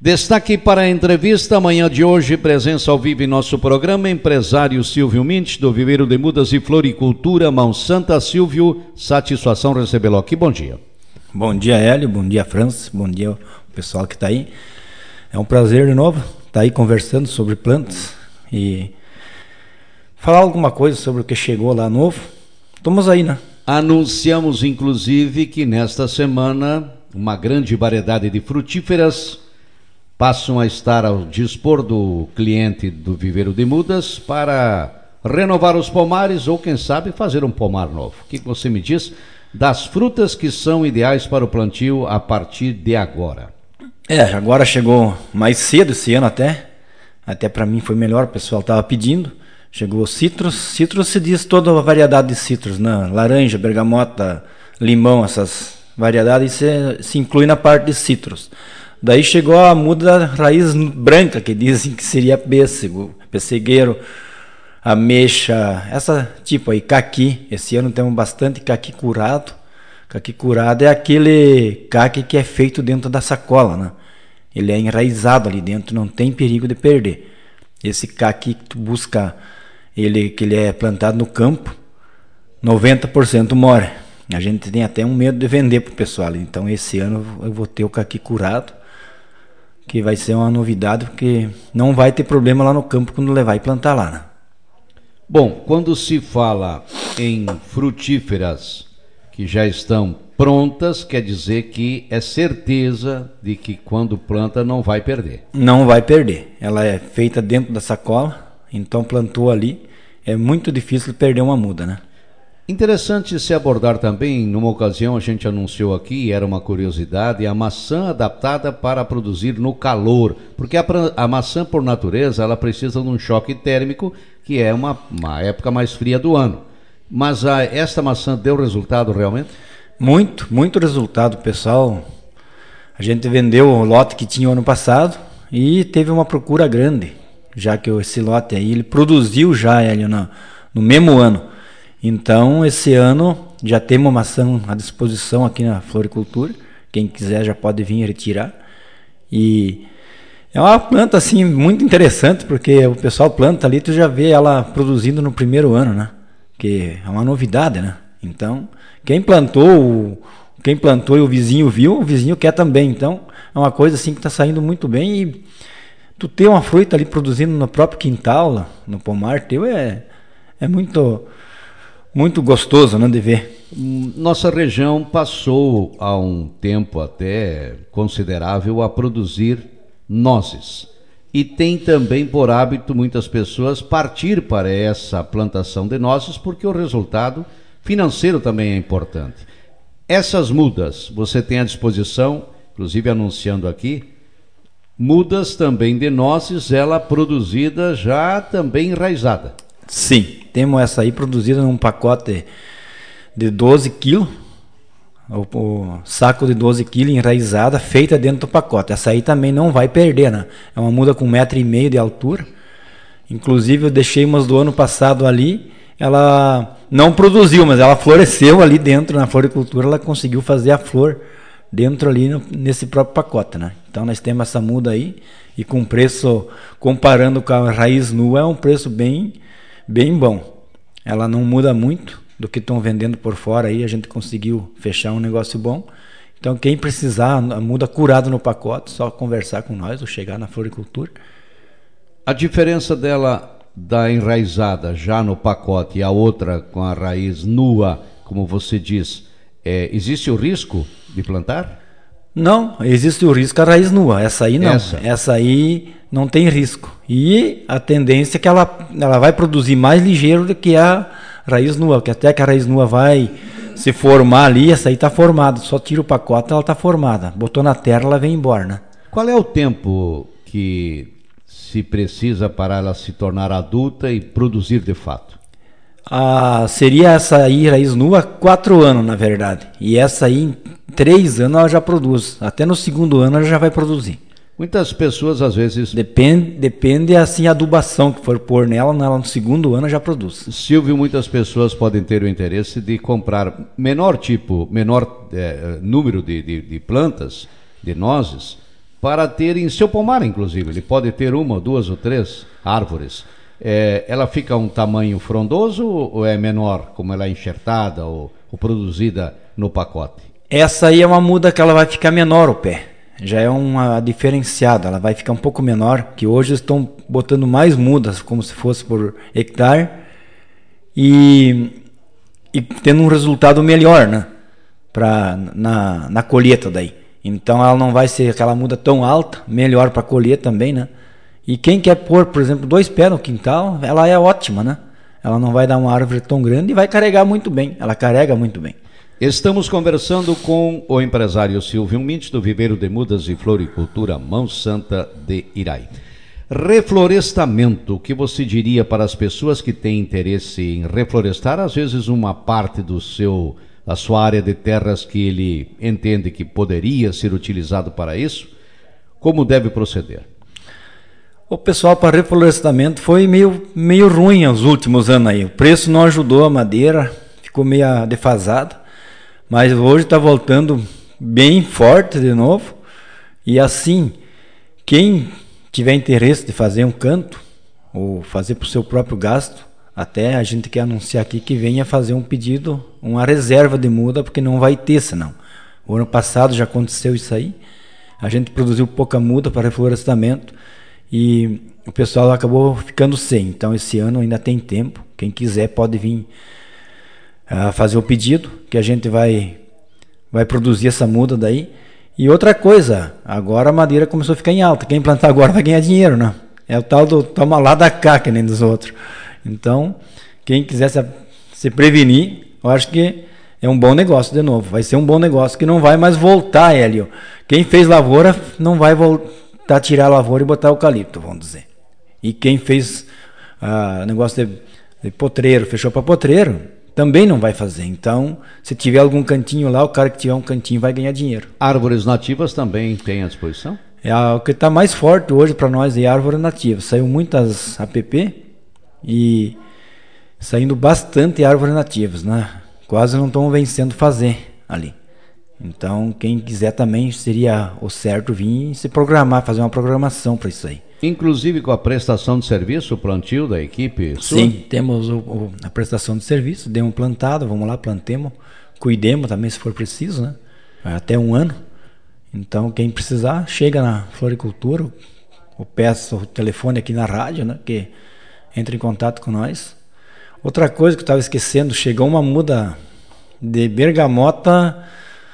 Destaque para a entrevista, amanhã de hoje, presença ao vivo em nosso programa, empresário Silvio Mint, do Viveiro de Mudas e Floricultura, Mão Santa. Silvio, satisfação recebê-lo aqui, bom dia. Bom dia, Hélio, bom dia, França, bom dia o pessoal que está aí. É um prazer de novo estar aí conversando sobre plantas e falar alguma coisa sobre o que chegou lá novo. Estamos aí, né? Anunciamos, inclusive, que nesta semana uma grande variedade de frutíferas passam a estar ao dispor do cliente do Viveiro de Mudas para renovar os pomares ou, quem sabe, fazer um pomar novo. O que você me diz das frutas que são ideais para o plantio a partir de agora? Agora chegou mais cedo esse ano até para mim foi melhor, o pessoal estava pedindo. Chegou citros se diz toda a variedade de citros, né? Laranja, bergamota, limão, essas variedades se inclui na parte de citros. Daí chegou a muda da raiz branca, que dizem que seria pêssego, pessegueiro, ameixa, essa tipo aí, caqui. Esse ano temos bastante caqui curado. Caqui curado é aquele caqui que é feito dentro da sacola, né? Ele é enraizado ali dentro, não tem perigo de perder. Esse caqui que tu busca, que ele é plantado no campo, 90% mora. A gente tem até um medo de vender pro pessoal. Então esse ano eu vou ter o caqui curado, que vai ser uma novidade, porque não vai ter problema lá no campo quando levar e plantar lá, né? Bom, quando se fala em frutíferas que já estão prontas, quer dizer que é certeza de que quando planta não vai perder. Não vai perder. Ela é feita dentro da sacola, então plantou ali, é muito difícil perder uma muda, né? Interessante se abordar também, numa ocasião a gente anunciou aqui, era uma curiosidade, a maçã adaptada para produzir no calor, porque a maçã por natureza ela precisa de um choque térmico, que é uma época mais fria do ano. Mas esta maçã deu resultado realmente? Muito resultado, pessoal. A gente vendeu o lote que tinha o ano passado e teve uma procura grande, já que esse lote aí ele produziu já ele no mesmo ano. Então, esse ano já temos maçã à disposição aqui na floricultura. Quem quiser já pode vir retirar. E é uma planta assim muito interessante, porque o pessoal planta ali, tu já vê ela produzindo no primeiro ano, né? Que é uma novidade, né? Então, quem plantou e o vizinho viu, o vizinho quer também. Então, é uma coisa assim que está saindo muito bem. E tu ter uma fruta ali produzindo no próprio quintal, no pomar teu, é muito gostoso, né, de ver. Nossa região passou há um tempo até considerável a produzir nozes. E tem também por hábito muitas pessoas partir para essa plantação de nozes porque o resultado financeiro também é importante. Essas mudas você tem à disposição, inclusive anunciando aqui, mudas também de nozes, ela produzida já também enraizada. Sim, temos essa aí produzida num pacote de 12 quilos, o saco de 12 quilos enraizada, feita dentro do pacote. Essa aí também não vai perder, né? É uma muda com 1,5 m de altura. Inclusive eu deixei umas do ano passado ali, ela não produziu, mas ela floresceu ali dentro na floricultura, ela conseguiu fazer a flor dentro ali nesse próprio pacote, né? Então nós temos essa muda aí, e com preço, comparando com a raiz nua, é um preço bem bom. Ela não muda muito do que estão vendendo por fora aí, a gente conseguiu fechar um negócio bom. Então quem precisar, a muda curada no pacote, só conversar com nós ou chegar na floricultura. A diferença dela da enraizada já no pacote e a outra com a raiz nua, como você diz, existe o risco de plantar? Não, existe o risco a raiz nua, essa aí não. Essa aí não tem risco. E a tendência é que ela vai produzir mais ligeiro do que a raiz nua, que até que a raiz nua vai se formar ali, essa aí está formada. Só tira o pacote, ela está formada. Botou na terra, ela vem embora, né? Qual é o tempo que se precisa para ela se tornar adulta e produzir de fato? Seria essa aí, raiz nua, 4 anos, na verdade. E essa aí, em 3 anos, ela já produz. Até no segundo ano, ela já vai produzir. Muitas pessoas, às vezes... Depende assim, a adubação que for pôr nela no segundo ano, já produz. Silvio, muitas pessoas podem ter o interesse de comprar menor número de plantas, de nozes, para ter em seu pomar, inclusive. Ele pode ter uma, duas ou três árvores. Ela fica um tamanho frondoso ou é menor, como ela é enxertada ou produzida no pacote? Essa aí é uma muda que ela vai ficar menor o pé. Já é uma diferenciada, ela vai ficar um pouco menor, que hoje estão botando mais mudas, como se fosse por hectare, e tendo um resultado melhor, né? Na colheita daí. Então ela não vai ser aquela muda tão alta, melhor para colher também, né? E quem quer pôr, por exemplo, 2 pés no quintal, ela é ótima, né? Ela não vai dar uma árvore tão grande e vai carregar muito bem. Ela carrega muito bem. Estamos conversando com o empresário Silvio Mint, do Viveiro de Mudas e Floricultura Mão Santa de Iraí. Reflorestamento, o que você diria para as pessoas que têm interesse em reflorestar, às vezes uma parte da sua área de terras que ele entende que poderia ser utilizado para isso? Como deve proceder? O pessoal para reflorestamento foi meio ruim os últimos anos aí. O preço não ajudou a madeira, ficou meio defasado. Mas hoje está voltando bem forte de novo. E assim, quem tiver interesse de fazer um canto, ou fazer para o seu próprio gasto, até a gente quer anunciar aqui que venha fazer um pedido, uma reserva de muda, porque não vai ter senão. O ano passado já aconteceu isso aí. A gente produziu pouca muda para reflorestamento e o pessoal acabou ficando sem. Então esse ano ainda tem tempo. Quem quiser pode vir fazer o pedido, que a gente vai produzir essa muda daí. E outra coisa, agora a madeira começou a ficar em alta. Quem plantar agora vai ganhar dinheiro, né? É o tal do toma lá da cá, que nem dos outros. Então, quem quiser se prevenir, eu acho que é um bom negócio de novo. Vai ser um bom negócio que não vai mais voltar, Hélio. Quem fez lavoura não vai voltar a tirar a lavoura e botar eucalipto, vamos dizer. E quem fez negócio de potreiro, fechou para potreiro, também não vai fazer. Então, se tiver algum cantinho lá, o cara que tiver um cantinho vai ganhar dinheiro. Árvores nativas também tem à disposição? É o que está mais forte hoje para nós é árvore nativa. Saiu muitas APP e saindo bastante árvores nativas, né? Quase não estão vencendo fazer ali. Então, quem quiser também seria o certo vir se programar, fazer uma programação para isso aí. Inclusive com a prestação de serviço, o plantio da equipe sua? Sim, temos a prestação de serviço, demos plantado, vamos lá, plantemos, cuidemos também se for preciso, né? Até 1 ano. Então, quem precisar, chega na floricultura, ou peça o telefone aqui na rádio, né? Que entra em contato com nós. Outra coisa que eu estava esquecendo, chegou uma muda de bergamota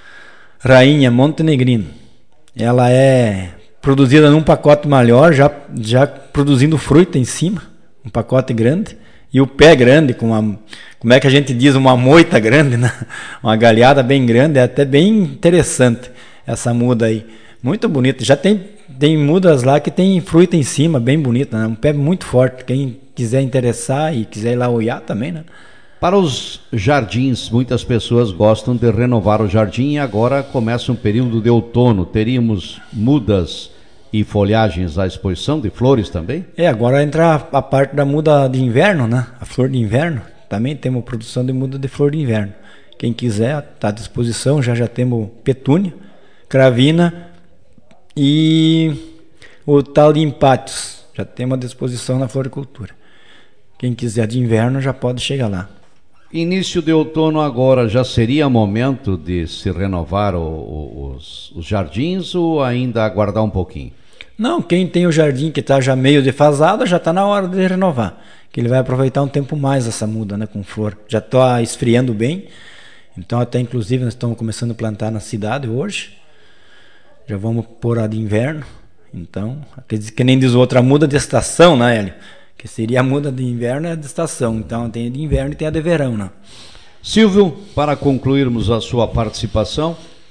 rainha montenegrino. Ela é produzida num pacote maior, já produzindo fruta em cima, um pacote grande, e o pé grande, como é que a gente diz, uma moita grande, né? Uma galhada bem grande, é até bem interessante essa muda aí, muito bonita. Já tem mudas lá que tem fruta em cima, bem bonita, né? Um pé muito forte, quem quiser interessar e quiser ir lá olhar também, né? Para os jardins, muitas pessoas gostam de renovar o jardim e agora começa um período de outono. Teríamos mudas e folhagens à exposição de flores também? Agora entra a parte da muda de inverno, né? A flor de inverno. Também temos produção de muda de flor de inverno. Quem quiser está à disposição. Já temos petúnia, cravina e o tal de empátios. Já temos à disposição na floricultura. Quem quiser de inverno já pode chegar lá. Início de outono agora, já seria momento de se renovar os jardins ou ainda aguardar um pouquinho? Não, quem tem o jardim que está já meio defasado, já está na hora de renovar. Que ele vai aproveitar um tempo mais essa muda, né, com flor. Já está esfriando bem, então até inclusive nós estamos começando a plantar na cidade hoje. Já vamos pôr a de inverno. Então, que nem diz outra, muda de estação, né, Hélio? Que seria a muda de inverno e a de estação. Então tem a de inverno e tem a de verão, né? Silvio, para concluirmos a sua participação,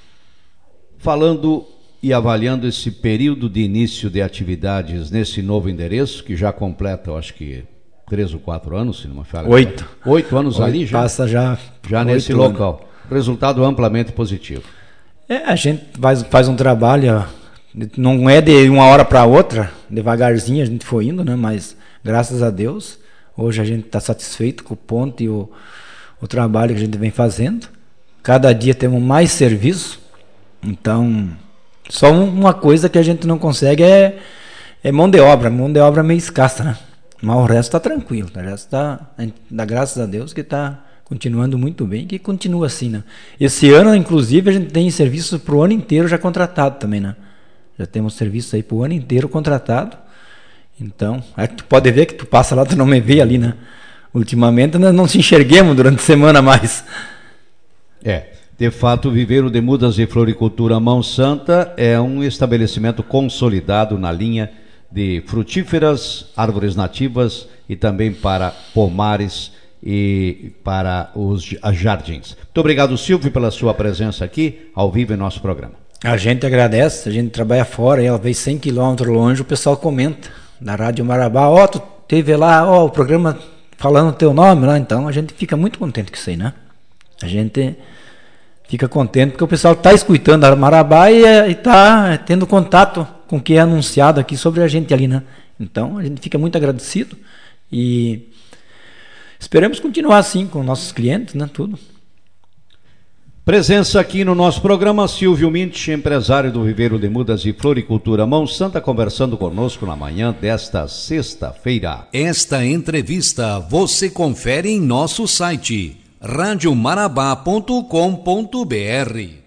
falando e avaliando esse período de início de atividades nesse novo endereço, que já completa, eu acho que 3 ou 4 anos, se não me falha. 8. 8 anos ali já? Passa já nesse local. Resultado amplamente positivo. A gente faz um trabalho, não é de uma hora para outra, devagarzinho a gente foi indo, né? Mas graças a Deus, hoje a gente está satisfeito com o ponto e o trabalho que a gente vem fazendo. Cada dia temos mais serviço, então Só uma coisa que a gente não consegue é mão de obra meio escassa, né? Mas o resto tá tranquilo, o resto dá graças a Deus que tá continuando muito bem, que continua assim, né? Esse ano, inclusive, a gente tem serviço pro ano inteiro já contratado também, né? Já temos serviço aí pro ano inteiro contratado. Então, é que tu pode ver que tu passa lá, tu não me vê ali, né? Ultimamente nós não se enxerguemos durante a semana mais. De fato, o Viveiro de Mudas e Floricultura Mão Santa é um estabelecimento consolidado na linha de frutíferas, árvores nativas e também para pomares e para os jardins. Muito obrigado, Silvio, pela sua presença aqui, ao vivo em nosso programa. A gente agradece, a gente trabalha fora, ela veio 100 km longe, o pessoal comenta na Rádio Marabá, tu teve lá, o programa falando o teu nome lá, então a gente fica muito contente com isso aí, né? A gente fica contente porque o pessoal está escutando a Marabá e está tendo contato com o que é anunciado aqui sobre a gente ali, né? Então a gente fica muito agradecido e esperamos continuar assim com nossos clientes, né? Tudo. Presença aqui no nosso programa, Silvio Mint, empresário do Viveiro de Mudas e Floricultura Mão Santa, conversando conosco na manhã desta sexta-feira. Esta entrevista você confere em nosso site radiomarabá.com.br.